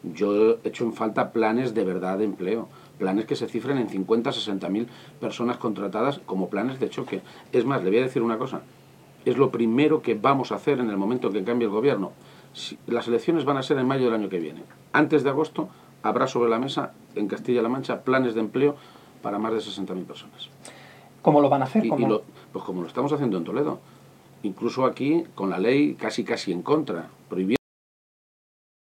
Yo he hecho en falta planes de verdad de empleo, planes que se cifren en 50, 60.000 personas contratadas como planes de choque. Es más, le voy a decir una cosa, es lo primero que vamos a hacer en el momento que cambie el gobierno. Las elecciones van a ser en mayo del año que viene. Antes de agosto habrá sobre la mesa en Castilla-La Mancha planes de empleo para más de 60.000 personas. ¿Cómo lo van a hacer? Pues como lo estamos haciendo en Toledo. Incluso aquí, con la ley casi en contra, prohibiendo